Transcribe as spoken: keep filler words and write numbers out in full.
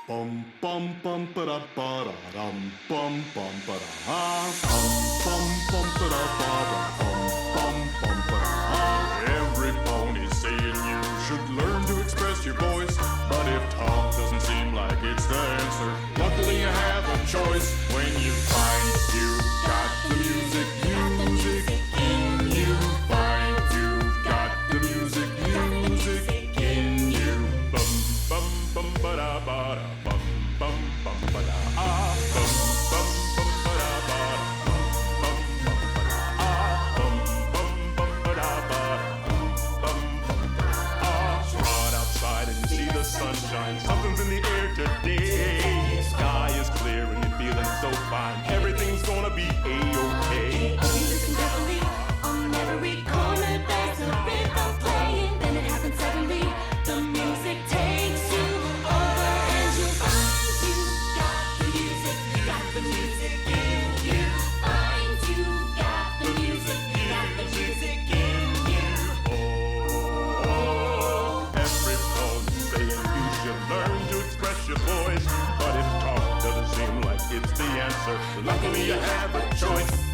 Bum bum bum ba da ba da dum bum bum ba da ha bum bum bum ba da ba da bum bum bum ba da ha. Every pony's saying you should learn to express your voice, but if talk doesn't seem like it's the answer, luckily you have a choice when you find you got the music, music in you. Find you've got the music, music in you. Bum bum bum ba da ba da. Bum bum ba da ah bum bum bum ba da ba bum bum ba da ah bum bum bum ba da ba bum bum ba da ah. Run outside and you see the sunshine. Something's in the air today. Sky is clear and you're feeling so fine. Everything's gonna be a-okay. If you listen carefully, on every corner there's a rhythm playing. Then it happens suddenly. The music takes you over and you find you got the music, got the music in you. Find you got the music, got the music in you. Oh, every poem's saying you should learn to express your voice, but if talk doesn't seem like it's the answer, luckily you have a choice